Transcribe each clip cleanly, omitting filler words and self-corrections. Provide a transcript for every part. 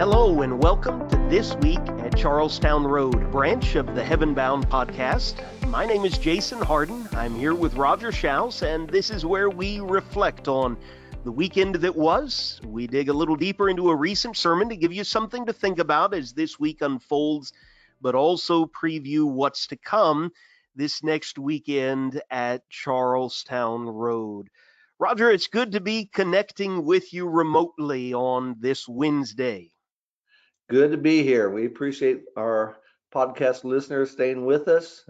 Hello and welcome to This Week at Charlestown Road, branch of the Heaven Bound podcast. My name is Jason Harden. I'm here with Roger Schaus, and this is where we reflect on the weekend that was. We dig a little deeper into a recent sermon to give you something to think about as this week unfolds, but also preview what's to come this next weekend at Charlestown Road. Roger, it's good to be connecting with you remotely on this Wednesday. Good to be here. We appreciate our podcast listeners staying with us.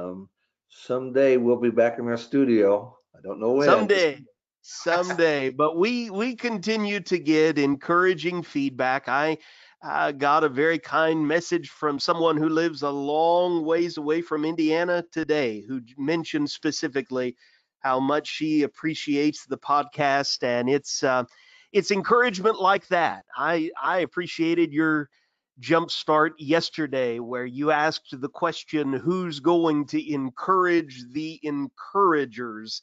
Someday we'll be back in our studio. I don't know when. Someday, but we continue to get encouraging feedback. I got a very kind message from someone who lives a long ways away from Indiana today, who mentioned specifically how much she appreciates the podcast, and it's encouragement like that. I appreciated your jump start yesterday where you asked the question, who's going to encourage the encouragers?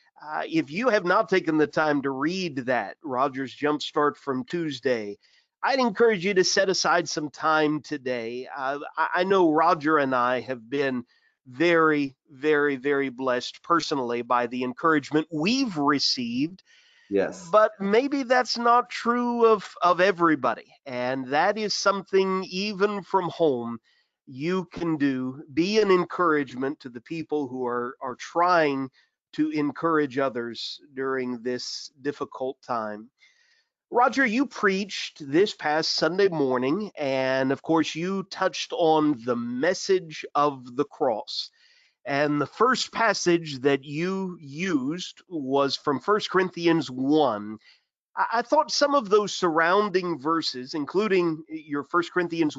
If you have not taken the time to read that Roger's Jumpstart from Tuesday, I'd encourage you to set aside some time today. I know Roger and I have been very, very, very blessed personally by the encouragement we've received, Yes. but maybe that's not true of everybody. And that is something, even from home, you can do. Be an encouragement to the people who are trying to encourage others during this difficult time. Roger, you preached this past Sunday morning, and of course, you touched on the message of the cross. And the first passage that you used was from 1 Corinthians 1. I thought some of those surrounding verses, including your 1 Corinthians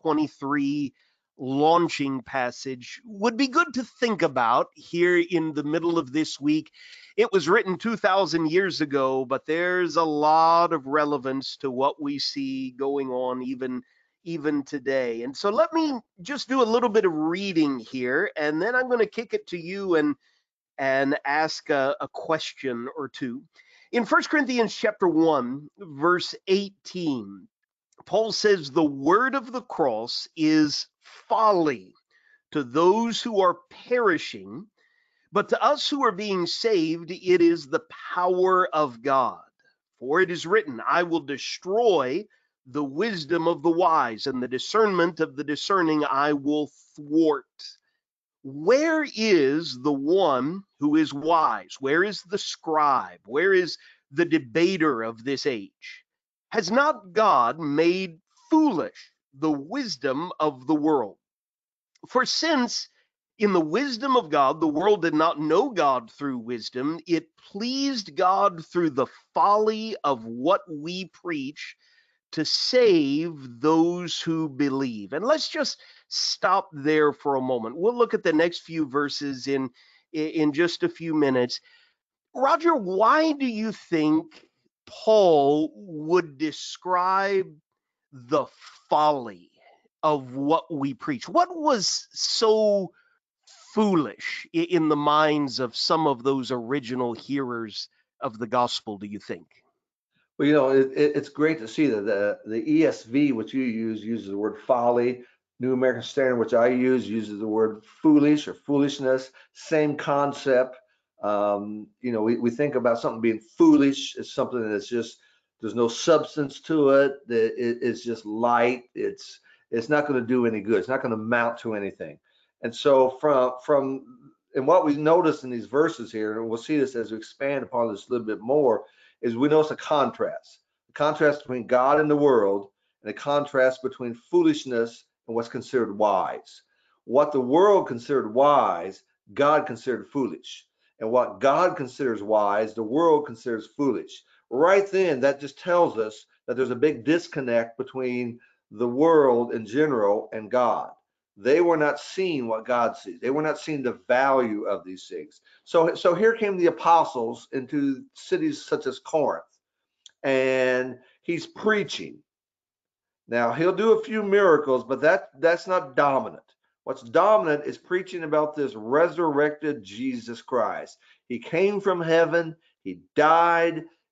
1:23 launching passage, would be good to think about here in the middle of this week. It was written 2,000 years ago, but there's a lot of relevance to what we see going on even today. And so let me just do a little bit of reading here, and then I'm going to kick it to you and ask a question or two. In 1 Corinthians chapter 1, verse 18, Paul says the word of the cross is folly to those who are perishing, but to us who are being saved, it is the power of God. For it is written, I will destroy the wisdom of the wise, and the discernment of the discerning I will thwart. Where is the one who is wise? Where is the scribe? Where is the debater of this age? Has not God made foolish the wisdom of the world? For since in the wisdom of God, the world did not know God through wisdom, it pleased God through the folly of what we preach to save those who believe. And let's just stop there for a moment. We'll look at the next few verses in just a few minutes. Roger, why do you think Paul would describe the folly of what we preach? What was so foolish in the minds of some of those original hearers of the gospel, do you think? Well, it's great to see that the ESV, which you use, uses the word folly. New American Standard, which I use, uses the word foolish or foolishness. Same concept. We think about something being foolish as something that's just there's no substance to it. That it's just light. It's not going to do any good. It's not going to amount to anything. And so and what we notice in these verses here, and we'll see this as we expand upon this a little bit more, is we notice a contrast between God and the world, and a contrast between foolishness and what's considered wise. What the world considered wise, God considered foolish. And what God considers wise, the world considers foolish. Right then, that just tells us that there's a big disconnect between the world in general and God. They were not seeing what God sees. They were not seeing the value of these things. So here came the apostles into cities such as Corinth, and he's preaching. Now he'll do a few miracles, but that's not dominant. What's dominant is preaching about this resurrected Jesus Christ. He came from heaven, he died,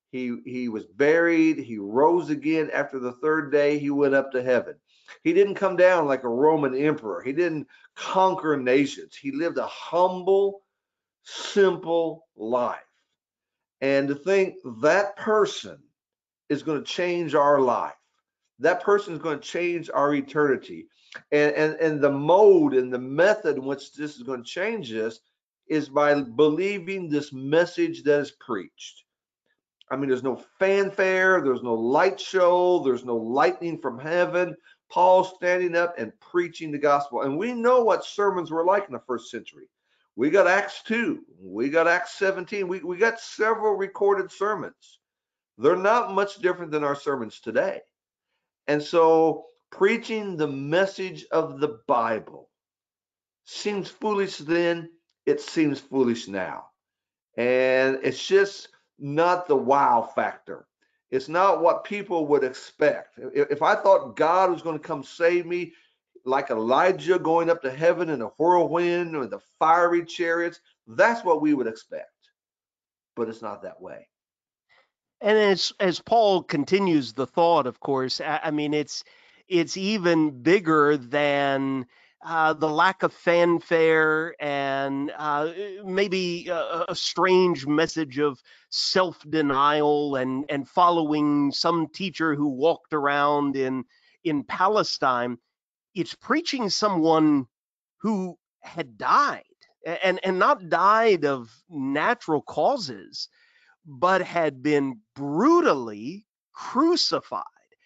He was buried. He rose again after the third day. He went up to heaven. He didn't come down like a Roman emperor. He didn't conquer nations. He lived a humble, simple life. And to think that person is going to change our life. That person is going to change our eternity. And the mode and the method in which this is going to change us is by believing this message that is preached. I mean, there's no fanfare, there's no light show, there's no lightning from heaven. Paul's standing up and preaching the gospel. And we know what sermons were like in the first century. We got Acts 2, we got Acts 17, we got several recorded sermons. They're not much different than our sermons today. And so preaching the message of the Bible seems foolish then, it seems foolish now. And it's just not the wow factor. It's not what people would expect. If I thought God was going to come save me, like Elijah going up to heaven in a whirlwind or the fiery chariots, that's what we would expect. But it's not that way. And as Paul continues the thought, of course, I mean, it's even bigger than the lack of fanfare and maybe a strange message of self-denial and following some teacher who walked around in Palestine. It's preaching someone who had died, and not died of natural causes, but had been brutally crucified.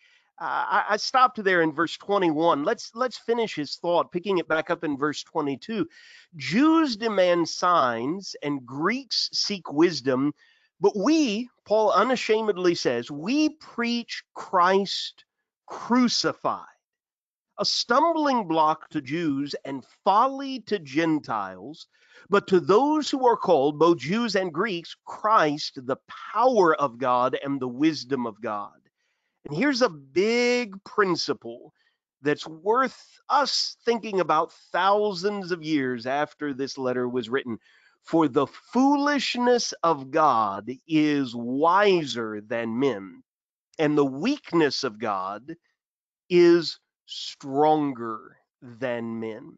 I stopped there in verse 21. Let's finish his thought, picking it back up in verse 22. Jews demand signs and Greeks seek wisdom, but we, Paul unashamedly says, we preach Christ crucified, a stumbling block to Jews and folly to Gentiles. But to those who are called, both Jews and Greeks, Christ, the power of God and the wisdom of God. And here's a big principle that's worth us thinking about thousands of years after this letter was written. For the foolishness of God is wiser than men, and the weakness of God is stronger than men.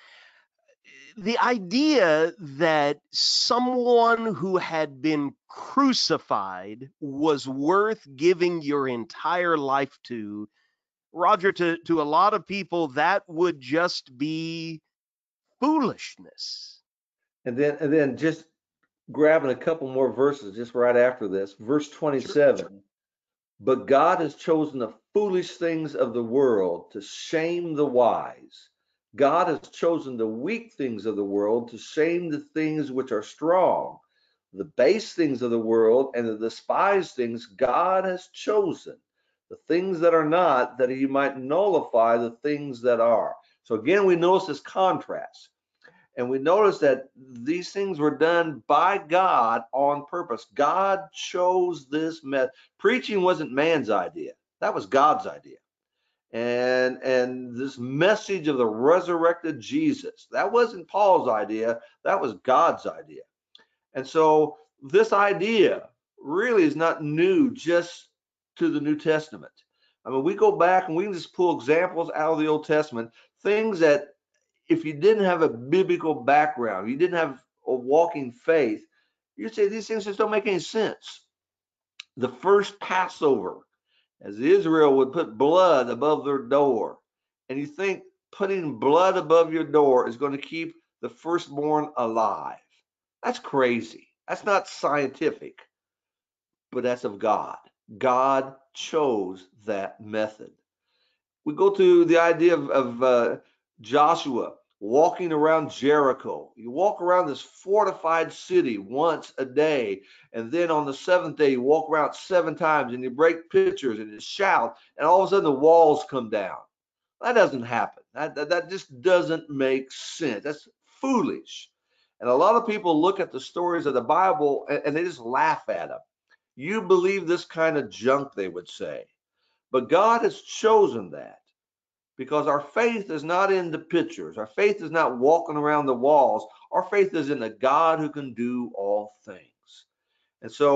The idea that someone who had been crucified was worth giving your entire life to, Roger, to a lot of people, that would just be foolishness. And then just grabbing a couple more verses just right after this, verse 27. But God has chosen the foolish things of the world to shame the wise. God has chosen the weak things of the world to shame the things which are strong. The base things of the world and the despised things God has chosen, the things that are not, that he might nullify the things that are. So again, we notice this contrast. And we notice that these things were done by God on purpose. God chose this method. Preaching wasn't man's idea. That was God's idea. And this message of the resurrected Jesus, that wasn't Paul's idea. That was God's idea. And so this idea really is not new just to the New Testament. I mean, we go back and we can just pull examples out of the Old Testament, things that if you didn't have a biblical background, you didn't have a walking faith, you'd say these things just don't make any sense. The first Passover, as Israel would put blood above their door, and you think putting blood above your door is going to keep the firstborn alive. That's crazy. That's not scientific, but that's of God. God chose that method. We go to the idea of Joshua walking around Jericho. You walk around this fortified city once a day, and then on the seventh day, you walk around 7 times and you break pitchers and you shout, and all of a sudden the walls come down. That doesn't happen. That just doesn't make sense. That's foolish. And a lot of people look at the stories of the Bible and they just laugh at them. You believe this kind of junk, they would say. But God has chosen that, because our faith is not in the pictures. Our faith is not walking around the walls. Our faith is in the God who can do all things. And so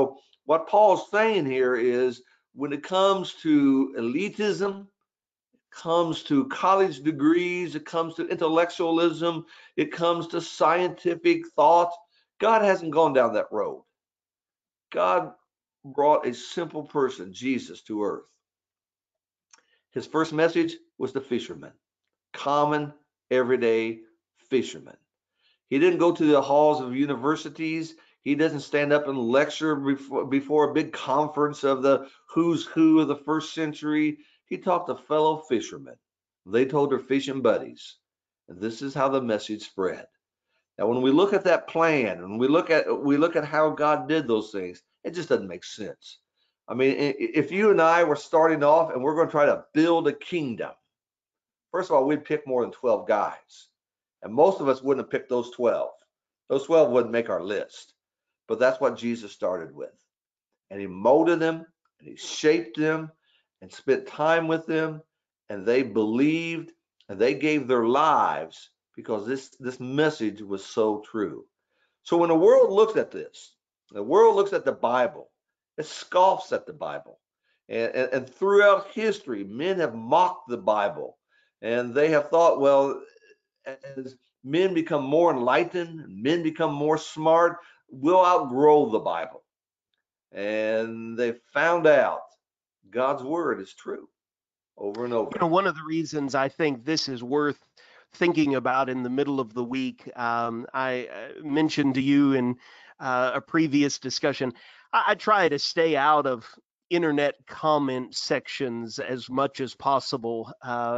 what Paul's saying here is when it comes to elitism, comes to college degrees, it comes to intellectualism, it comes to scientific thought, God hasn't gone down that road. God brought a simple person, Jesus, to earth. His first message was the fisherman, common, everyday fisherman. He didn't go to the halls of universities. He doesn't stand up and lecture before a big conference of the who's who of the first century. He talked to fellow fishermen. They told their fishing buddies. And this is how the message spread. Now, when we look at that plan and we look at how God did those things, it just doesn't make sense. I mean, if you and I were starting off and we're going to try to build a kingdom, first of all, we'd pick more than 12 guys. And most of us wouldn't have picked those 12. Those 12 wouldn't make our list. But that's what Jesus started with. And he molded them, and he shaped them, and spent time with them, and they believed, and they gave their lives because this message was so true. So when the world looks at this, the world looks at the Bible, it scoffs at the Bible. And throughout history, men have mocked the Bible, and they have thought, well, as men become more enlightened, men become more smart, we'll outgrow the Bible. And they found out God's word is true over and over. One of the reasons I think this is worth thinking about in the middle of the week, I mentioned to you in a previous discussion, I try to stay out of internet comment sections as much as possible,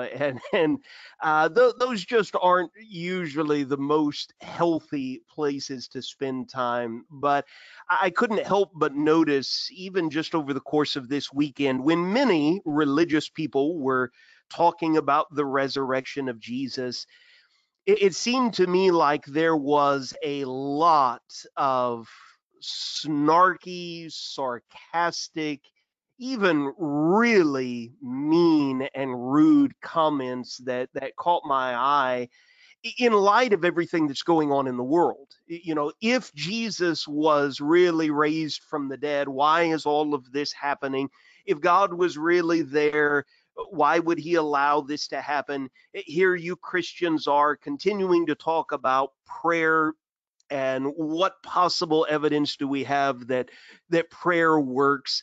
and those just aren't usually the most healthy places to spend time. But I couldn't help but notice, even just over the course of this weekend, when many religious people were talking about the resurrection of Jesus, it seemed to me like there was a lot of snarky, sarcastic, even really mean and rude comments that caught my eye in light of everything that's going on in the world. If Jesus was really raised from the dead, why is all of this happening? If God was really there, why would he allow this to happen? Here you Christians are continuing to talk about prayer, and what possible evidence do we have that prayer works?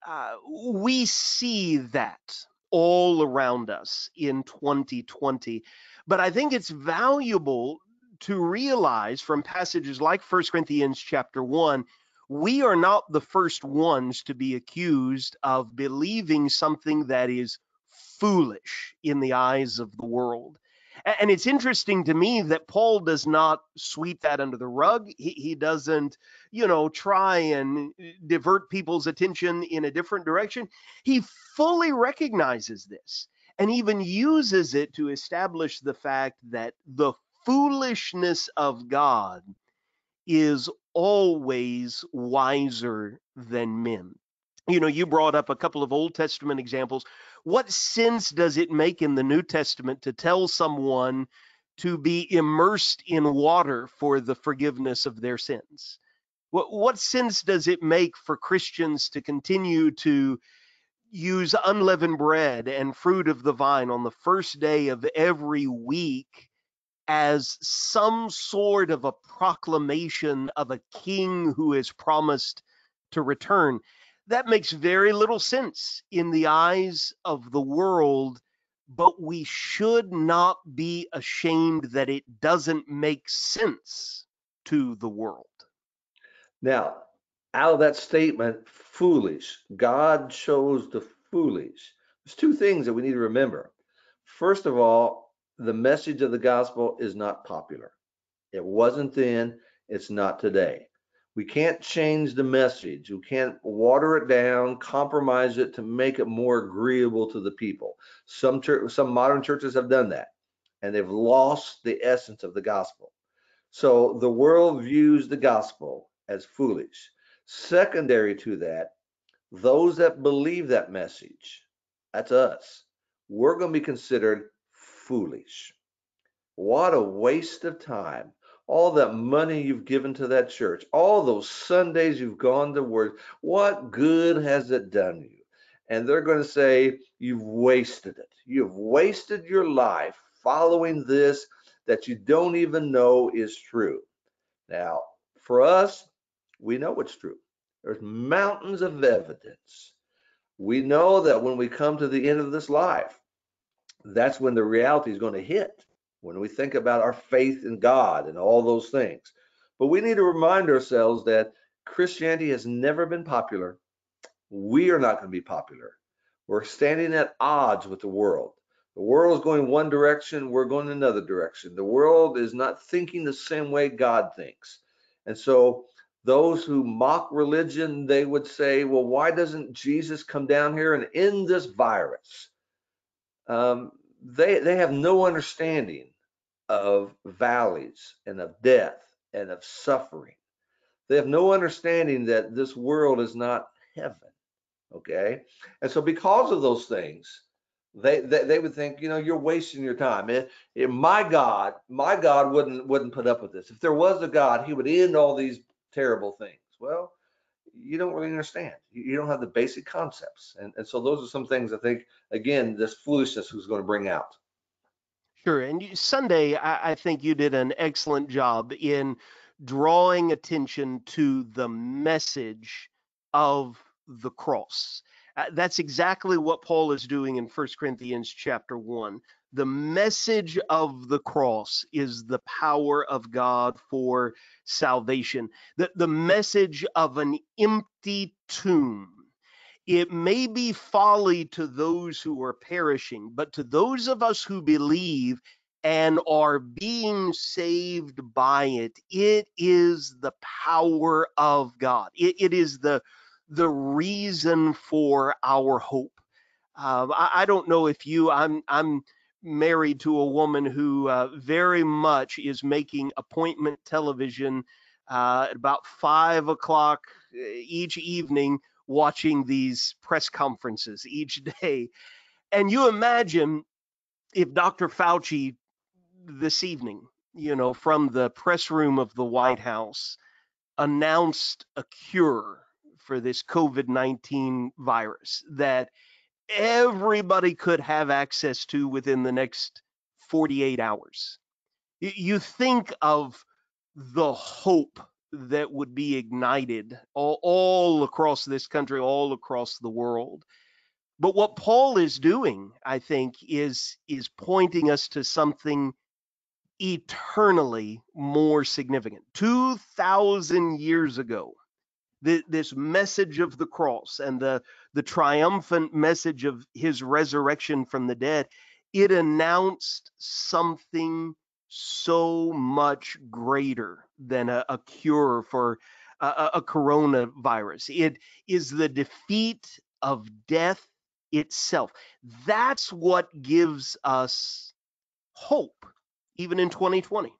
We see that all around us in 2020. But I think it's valuable to realize from passages like 1 Corinthians chapter 1, we are not the first ones to be accused of believing something that is foolish in the eyes of the world. And it's interesting to me that Paul does not sweep that under the rug. He doesn't, try and divert people's attention in a different direction. He fully recognizes this and even uses it to establish the fact that the foolishness of God is always wiser than men. You brought up a couple of Old Testament examples. What sense does it make in the New Testament to tell someone to be immersed in water for the forgiveness of their sins? What sense does it make for Christians to continue to use unleavened bread and fruit of the vine on the first day of every week as some sort of a proclamation of a king who is promised to return? That makes very little sense in the eyes of the world, but we should not be ashamed that it doesn't make sense to the world. Now, out of that statement, foolish, God chose the foolish. There's two things that we need to remember. First of all, the message of the gospel is not popular. It wasn't then, it's not today. We can't change the message. We can't water it down, compromise it to make it more agreeable to the people. Some modern churches have done that, and they've lost the essence of the gospel. So the world views the gospel as foolish. Secondary to that, those that believe that message, that's us, we're going to be considered foolish. What a waste of time. all that money you've given to that church, all those Sundays you've gone to work, what good has it done you? And they're going to say, you've wasted it. You've wasted your life following this that you don't even know is true. Now, for us, we know it's true. There's mountains of evidence. We know that when we come to the end of this life, that's when the reality is going to hit, when we think about our faith in God and all those things. But we need to remind ourselves that Christianity has never been popular. We are not going to be popular. We're standing at odds with the world. The world is going one direction, we're going another direction. The world is not thinking the same way God thinks. And so those who mock religion, they would say, well, why doesn't Jesus come down here and end this virus? They have no understanding of valleys and of death and of suffering. They have no understanding that this world is not heaven. Okay, and so because of those things, they would think, you're wasting your time. My God wouldn't put up with this. If there was a God, he would end all these terrible things. Well, you don't really understand. You don't have the basic concepts. And so those are some things I think, again, this foolishness was going to bring out. Sure. And Sunday, I think you did an excellent job in drawing attention to the message of the cross. That's exactly what Paul is doing in 1 Corinthians chapter 1. The message of the cross is the power of God for salvation. The message of an empty tomb. It may be folly to those who are perishing, but to those of us who believe and are being saved by it, it is the power of God. It is the reason for our hope. I don't know if I'm married to a woman who very much is making appointment television at about 5 o'clock each evening, watching these press conferences each day. And you imagine if Dr. Fauci this evening, from the press room of the White House, announced a cure for this COVID-19 virus that everybody could have access to within the next 48 hours. You think of the hope that would be ignited all across this country, all across the world. But what Paul is doing, I think, is pointing us to something eternally more significant. 2,000 years ago, this message of the cross and the triumphant message of his resurrection from the dead, it announced something so much greater than a cure for a coronavirus. It is the defeat of death itself. That's what gives us hope, even in 2020.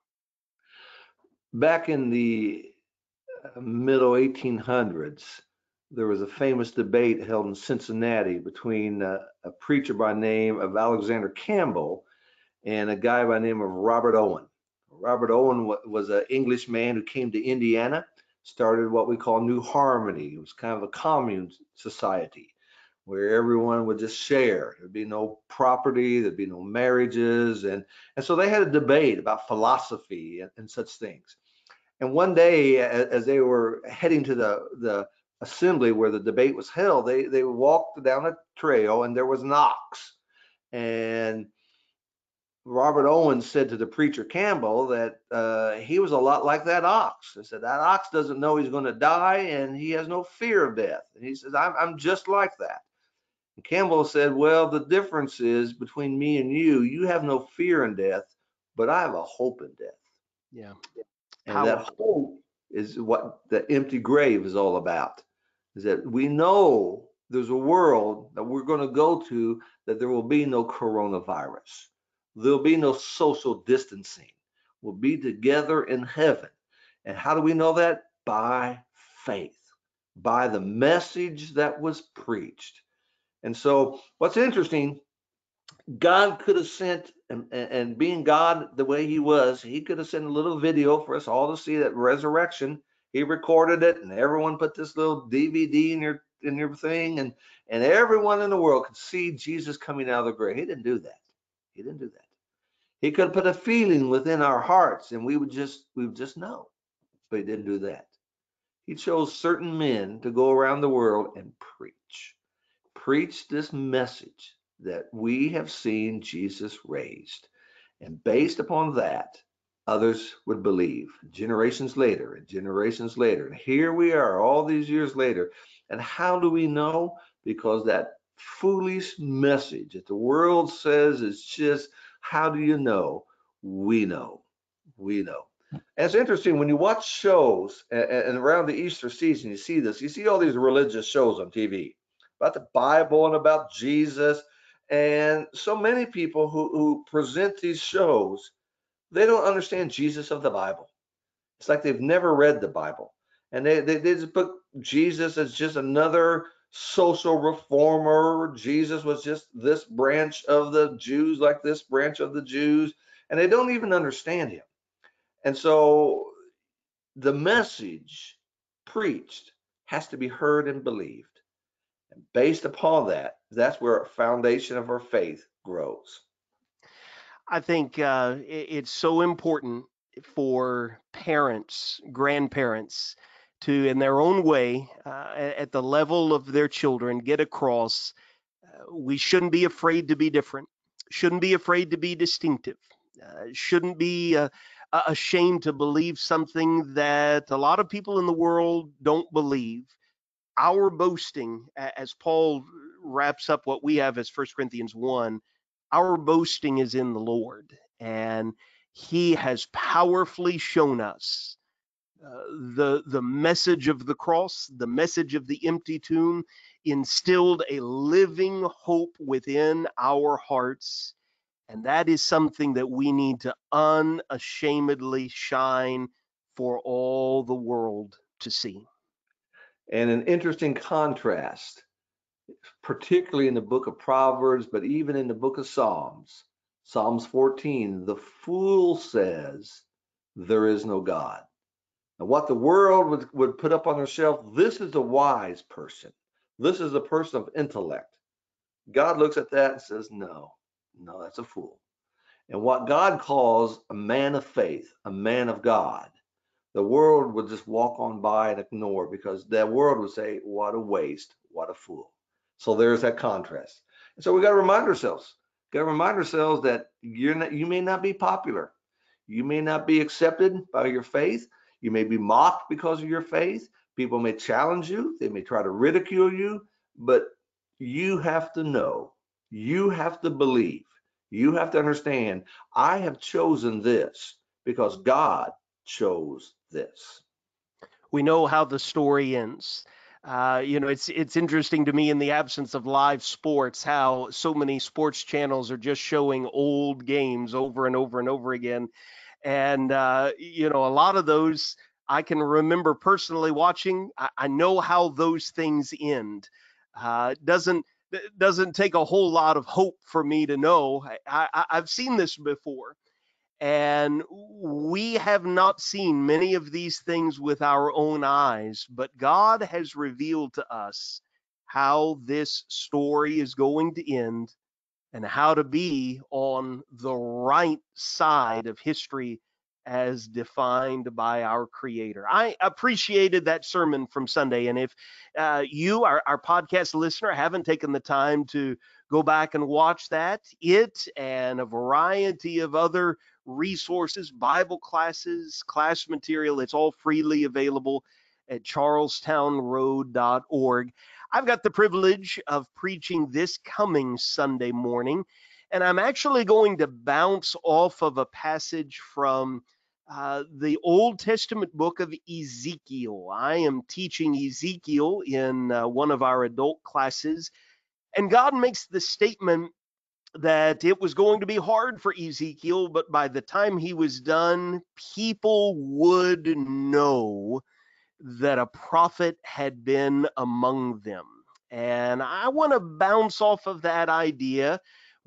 Back in the middle 1800s, there was a famous debate held in Cincinnati between a preacher by name of Alexander Campbell and a guy by the name of Robert Owen. Robert Owen was an English man who came to Indiana, started what we call New Harmony. It was kind of a commune society where everyone would just share. There'd be no property, there'd be no marriages. And so they had a debate about philosophy and such things. And one day, as they were heading to the assembly where the debate was held, they walked down a trail and there was an ox. And Robert Owens said to the preacher Campbell that he was a lot like that ox. He said, that ox doesn't know he's going to die and he has no fear of death. And he says, I'm just like that. And Campbell said, well, the difference is between me and you have no fear in death, but I have a hope in death. Yeah. And that Powerful. hope is what the empty grave is all about, is that we know there's a world that we're going to go to that there will be no coronavirus. There'll be no social distancing. We'll be together in heaven. And how do we know that? By faith, by the message that was preached. And so what's interesting, God could have sent, and being God the way he was, he could have sent a little video for us all to see that resurrection. He recorded it, and everyone put this little DVD in your thing, and everyone in the world could see Jesus coming out of the grave. He didn't do that. He didn't do that. He could have put a feeling within our hearts, and we would just know. But he didn't do that. He chose certain men to go around the world and preach this message that we have seen Jesus raised. And based upon that, others would believe generations later and generations later. And here we are all these years later. And how do we know? Because that foolish message that the world says is just, how do you know? We know. We know. And it's interesting when you watch shows and around the Easter season, you see this. You see all these religious shows on TV about the Bible and about Jesus. And so many people who present these shows, they don't understand Jesus of the Bible. It's like they've never read the Bible. And they just put Jesus as just another social reformer. Jesus was just this branch of the Jews, like this branch of the Jews. And they don't even understand him. And so the message preached has to be heard and believed. And based upon that, that's where our foundation of our faith grows. I think it's so important for parents, grandparents, to, in their own way, at the level of their children, get across we shouldn't be afraid to be different, shouldn't be afraid to be distinctive, shouldn't be ashamed to believe something that a lot of people in the world don't believe. Our boasting, as Paul wraps up what we have as 1 Corinthians 1, our boasting is in the Lord. And he has powerfully shown us the message of the cross, the message of the empty tomb, instilled a living hope within our hearts. And that is something that we need to unashamedly shine for all the world to see. And an interesting contrast, particularly in the book of Proverbs, but even in the book of Psalms. Psalms 14, the fool says, there is no God. And what the world would put up on their shelf, this is a wise person. This is a person of intellect. God looks at that and says, no, that's a fool. And what God calls a man of faith, a man of God, the world would just walk on by and ignore, because that world would say, what a waste, what a fool. So there's that contrast. And so we got to remind ourselves, that you may not be popular. You may not be accepted by your faith. You may be mocked because of your faith. People may challenge you. They may try to ridicule you, but you have to know, you have to believe, you have to understand, I have chosen this because God chose this. We know how the story ends. It's interesting to me, in the absence of live sports, how so many sports channels are just showing old games over and over and over again. And a lot of those I can remember personally watching. I know how those things end. Doesn't take a whole lot of hope for me to know. I've seen this before. And we have not seen many of these things with our own eyes, but God has revealed to us how this story is going to end and how to be on the right side of history as defined by our Creator. I appreciated that sermon from Sunday. And if you, our podcast listener, haven't taken the time to go back and watch that, it and a variety of other resources, Bible classes, class material, it's all freely available at charlestownroad.org. I've got the privilege of preaching this coming Sunday morning, and I'm actually going to bounce off of a passage from the Old Testament book of Ezekiel. I am teaching Ezekiel in one of our adult classes, and God makes the statement that it was going to be hard for Ezekiel, but by the time he was done, people would know that a prophet had been among them. And I want to bounce off of that idea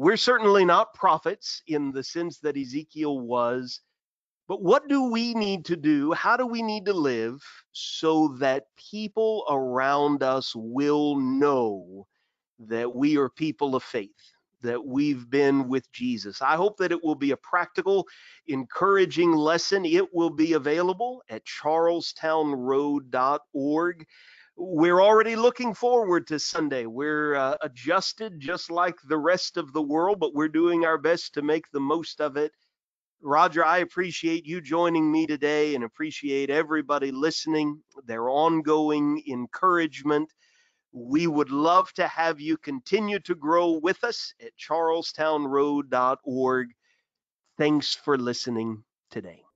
We're certainly not prophets in the sense that Ezekiel was, but what do we need to do? How do we need to live so that people around us will know that we are people of faith, that we've been with Jesus? I hope that it will be a practical, encouraging lesson. It will be available at charlestownroad.org. We're already looking forward to Sunday. We're adjusted just like the rest of the world, but we're doing our best to make the most of it. Roger, I appreciate you joining me today and appreciate everybody listening, their ongoing encouragement. We would love to have you continue to grow with us at charlestownroad.org. Thanks for listening today.